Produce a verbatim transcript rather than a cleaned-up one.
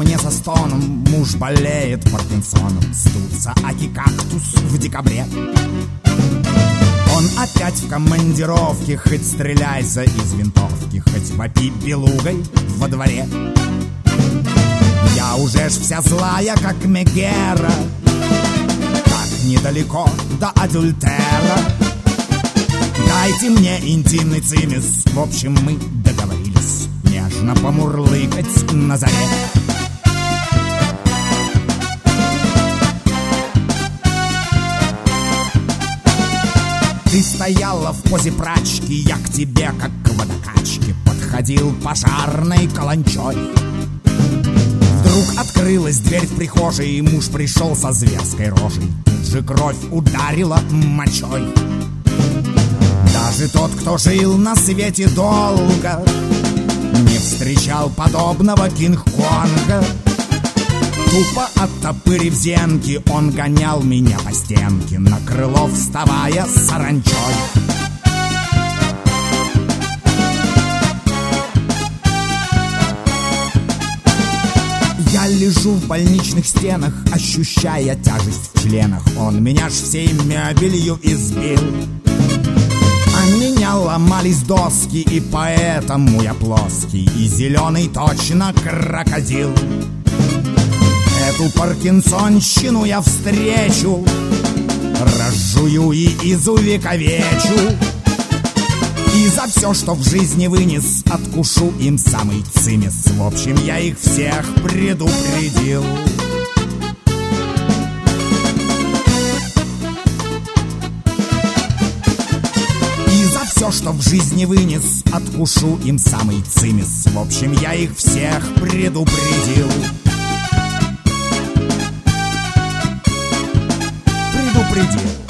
мне со стоном: муж болеет Паркинсоном. Сдулся аки-кактус в декабре. Он опять в командировке, хоть стреляйся из винтовки, хоть вопи белугой во дворе. Я уже ж вся злая, как Мегера, как недалеко до адюльтера. Дайте мне интимный цимис. В общем, мы договорились нежно помурлыкать на заре. Ты стояла в позе прачки, я к тебе, как к водокачке, подходил пожарной каланчой. Вдруг открылась дверь в прихожей, и муж пришел со зверской рожей. Тут же кровь ударила мочой. Даже тот, кто жил на свете долго, не встречал подобного Кинг-Конга. Тупо оттопырив зенки, он гонял меня по стенке, на крыло вставая саранчой. Я лежу в больничных стенах, ощущая тяжесть в членах. Он меня ж всей мебелью избил. А меня ломались доски, и поэтому я плоский, и зеленый точно крокодил. Эту паркинсонщину я встречу, разжую и изувековечу. И за все, что в жизни вынес, откушу им самый цимис. В общем, я их всех предупредил. И за все, что в жизни вынес, откушу им самый цимис. В общем, я их всех предупредил. Предупредил.